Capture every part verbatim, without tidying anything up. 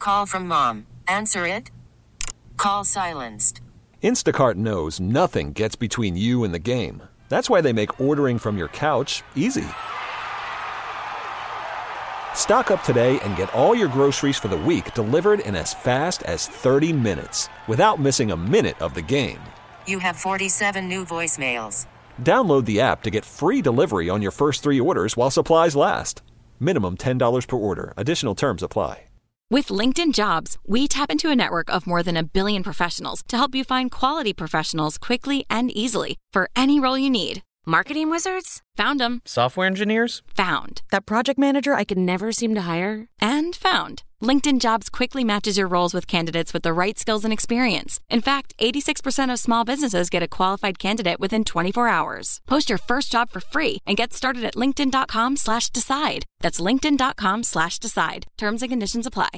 call from mom. Answer it. Call silenced. Instacart knows nothing gets between you and the game. That's why they make ordering from your couch easy. Stock up today and get all your groceries for the week delivered in as fast as thirty minutes without missing a minute of the game. You have forty-seven new voicemails. Download the app to get free delivery on your first three orders while supplies last. Minimum ten dollars per order. Additional terms apply. With LinkedIn Jobs, we tap into a network of more than a billion professionals to help you find quality professionals quickly and easily for any role you need. Marketing wizards? Found them. Software engineers? Found. That project manager I could never seem to hire? And found. LinkedIn Jobs quickly matches your roles with candidates with the right skills and experience. In fact, eighty-six percent of small businesses get a qualified candidate within twenty-four hours. Post your first job for free and get started at linkedin.com slash decide. That's linkedin.com slash decide. Terms and conditions apply.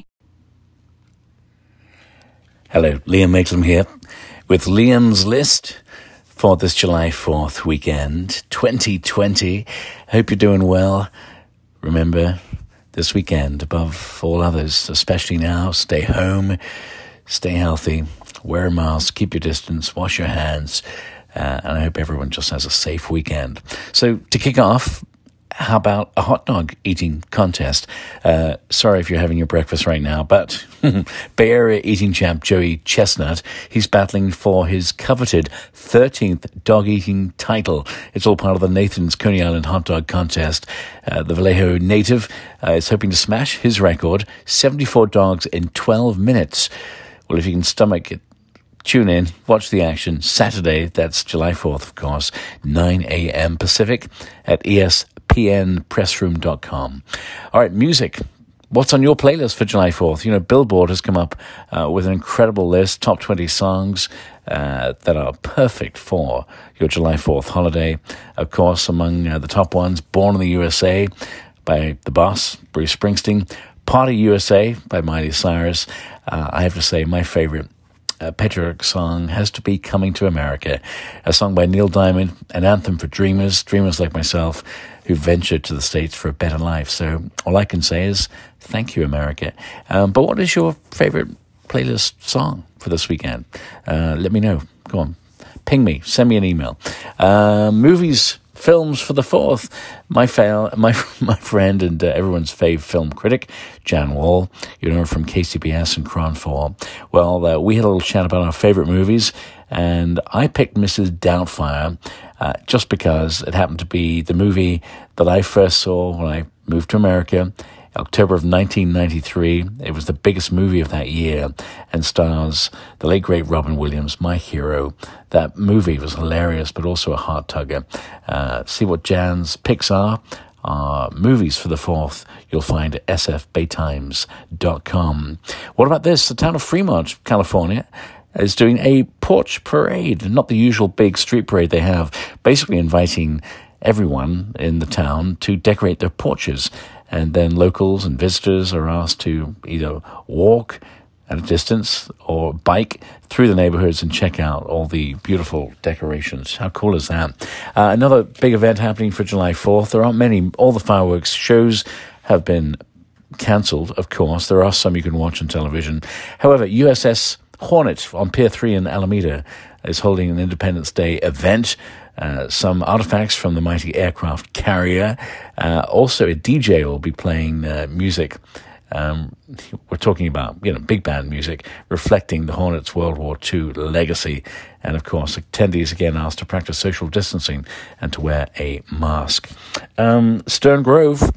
Hello, Liam Maitland here with Liam's List for this July fourth weekend, twenty twenty. Hope you're doing well. Remember, this weekend, above all others, especially now, stay home, stay healthy, wear a mask, keep your distance, wash your hands, uh, and I hope everyone just has a safe weekend. So to kick off, how about a hot dog eating contest? Uh, sorry if you're having your breakfast right now, but Bay Area eating champ Joey Chestnut, he's battling for his coveted thirteenth dog eating title. It's all part of the Nathan's Coney Island hot dog contest. Uh, the Vallejo native uh, is hoping to smash his record, seventy-four dogs in twelve minutes. Well, if you can stomach it, tune in, watch the action. Saturday, that's July fourth, of course, nine a.m. Pacific at E S P N pressroom dot com. All right, music. What's on your playlist for July fourth? You know, Billboard has come up uh, with an incredible list, top twenty songs uh, that are perfect for your July fourth holiday. Of course, among uh, the top ones, Born in the U S A by The Boss, Bruce Springsteen, Party U S A by Miley Cyrus. Uh, I have to say, my favorite Uh, patriotic song has to be Coming to America, a song by Neil Diamond, an anthem for dreamers, dreamers like myself who ventured to the States for a better life. So all I can say is thank you, America. Um, but what is your favorite playlist song for this weekend? Uh, let me know. Go on. Ping me. Send me an email. Uh, movies, films for the fourth. My fail, my my friend and uh, everyone's fave film critic, Jan Wall, you know her from K C B S and Cron four. Well, uh, we had a little chat about our favorite movies, and I picked Missus Doubtfire uh, just because it happened to be the movie that I first saw when I moved to America, October of nineteen ninety-three. It was the biggest movie of that year and stars the late, great Robin Williams, my hero. That movie was hilarious, but also a heart-tugger. Uh, see what Jan's picks are. Uh, movies for the fourth, you'll find at s f bay times dot com. What about this? The town of Fremont, California, is doing a porch parade, not the usual big street parade they have, basically inviting everyone in the town to decorate their porches. And then locals and visitors are asked to either walk at a distance or bike through the neighborhoods and check out all the beautiful decorations. How cool is that? Uh, another big event happening for July fourth. There aren't many. All the fireworks shows have been cancelled, of course. There are some you can watch on television. However, U S S Hornet on Pier three in Alameda is holding an Independence Day event. Uh, some artifacts from the mighty aircraft carrier. Uh, also, a D J will be playing uh, music. Um, we're talking about, you know, big band music reflecting the Hornets' World War Two legacy. And, of course, attendees again asked to practice social distancing and to wear a mask. Um, Stern Grove,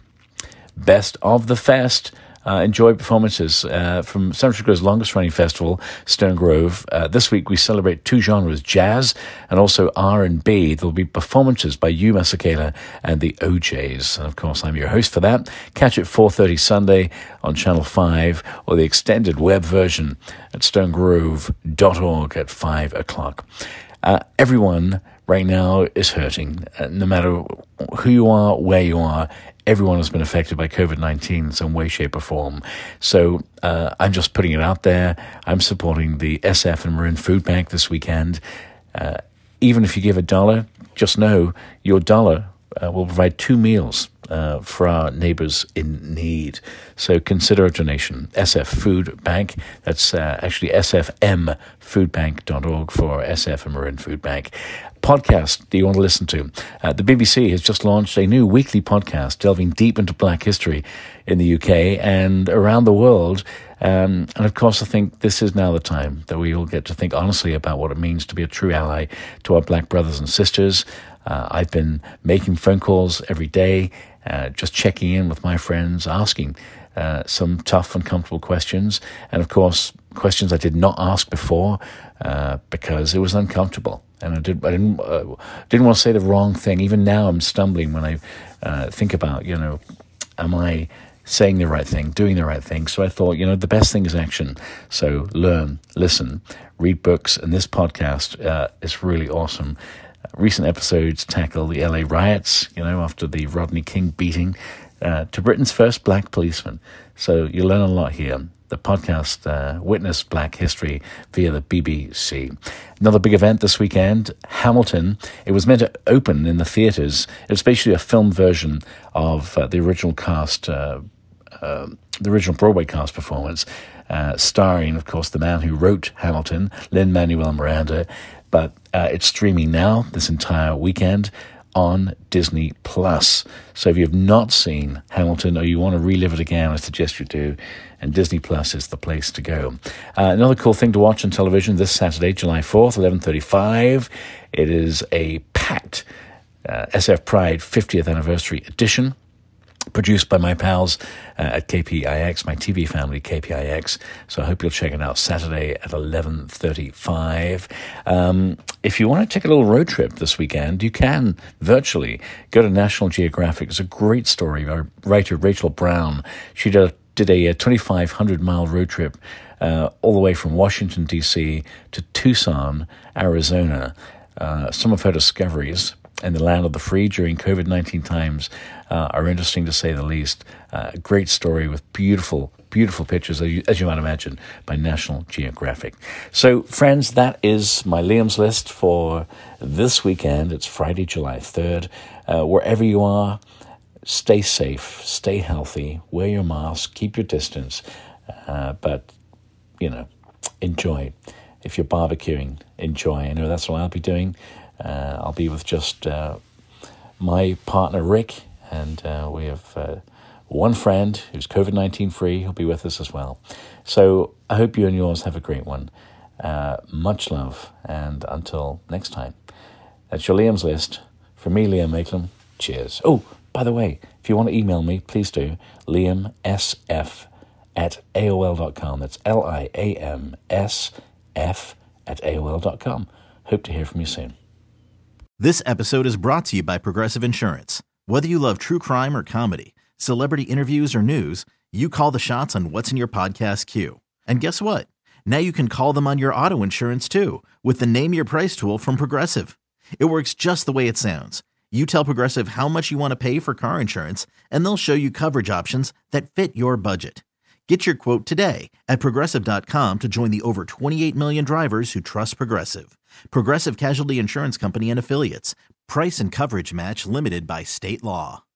Best of the Fest. Uh, enjoy performances uh, from San Francisco's longest-running festival, Stern Grove. Uh, this week we celebrate two genres, jazz and also R and B. There will be performances by Hugh Masekela and the O Js. And, of course, I'm your host for that. Catch it four thirty Sunday on Channel five or the extended web version at stern grove dot org at five o'clock. Uh, everyone right now is hurting, uh, no matter who you are, where you are. Everyone has been affected by covid nineteen in some way, shape, or form. So uh, I'm just putting it out there. I'm supporting the S F and Marin Food Bank this weekend. Uh, even if you give a dollar, just know your dollar uh, will provide two meals uh, for our neighbours in need. So consider a donation. S F Food Bank, that's uh, actually s f m food bank dot org for S F and Marin Food Bank. Podcast that you want to listen to. Uh, the B B C has just launched a new weekly podcast delving deep into black history in the U K and around the world. Um, and of course, I think this is now the time that we all get to think honestly about what it means to be a true ally to our black brothers and sisters. Uh, I've been making phone calls every day, uh, just checking in with my friends, asking uh, some tough, uncomfortable questions. And of course, questions I did not ask before uh, because it was uncomfortable. And I, did, I didn't uh, didn't want to say the wrong thing. Even now I'm stumbling when I uh, think about, you know, am I saying the right thing, doing the right thing? So I thought, you know, the best thing is action. So learn, listen, read books. And this podcast uh, is really awesome. Recent episodes tackle the L A riots, you know, after the Rodney King beating, uh, to Britain's first black policeman. So you learn a lot here. The podcast uh, Witness Black History via the B B C. Another big event this weekend, Hamilton. It was meant to open in the theatres. It was basically a film version of uh, the original cast, uh, uh, the original Broadway cast performance, uh, starring, of course, the man who wrote Hamilton, Lin-Manuel Miranda. But uh, it's streaming now this entire weekend on Disney Plus. So if you have not seen Hamilton or you want to relive it again, I suggest you do. And Disney Plus is the place to go. Uh, another cool thing to watch on television this Saturday, July fourth, eleven thirty-five. It is a packed uh, S F Pride fiftieth anniversary edition, produced by my pals uh, at K P I X, my T V family, K P I X. So I hope you'll check it out Saturday at eleven thirty-five. Um, if you want to take a little road trip this weekend, you can virtually go to National Geographic. It's a great story by writer Rachel Brown. She did a, did a twenty-five hundred mile road trip uh, all the way from Washington, D C to Tucson, Arizona. Uh, some of her discoveries in the land of the free during COVID nineteen times uh, are interesting to say the least. Uh, a great story with beautiful, beautiful pictures, as you, as you might imagine, by National Geographic. So, friends, that is my Liam's List for this weekend. It's Friday, July third. Uh, wherever you are, stay safe, stay healthy, wear your mask, keep your distance, uh, but, you know, enjoy. If you're barbecuing, enjoy. I know that's what I'll be doing. Uh, I'll be with just uh, my partner, Rick, and uh, we have uh, one friend who's COVID nineteen free. He'll be with us as well. So I hope you and yours have a great one. Uh, much love, and until next time. That's your Liam's List. For me, Liam Maitland, cheers. Oh, by the way, if you want to email me, please do. Liam S F at A O L dot com. That's L I A M S F at A O L dot com. Hope to hear from you soon. This episode is brought to you by Progressive Insurance. Whether you love true crime or comedy, celebrity interviews or news, you call the shots on what's in your podcast queue. And guess what? Now you can call them on your auto insurance too with the Name Your Price tool from Progressive. It works just the way it sounds. You tell Progressive how much you want to pay for car insurance, and they'll show you coverage options that fit your budget. Get your quote today at Progressive dot com to join the over twenty-eight million drivers who trust Progressive. Progressive Casualty Insurance Company and Affiliates. Price and coverage match limited by state law.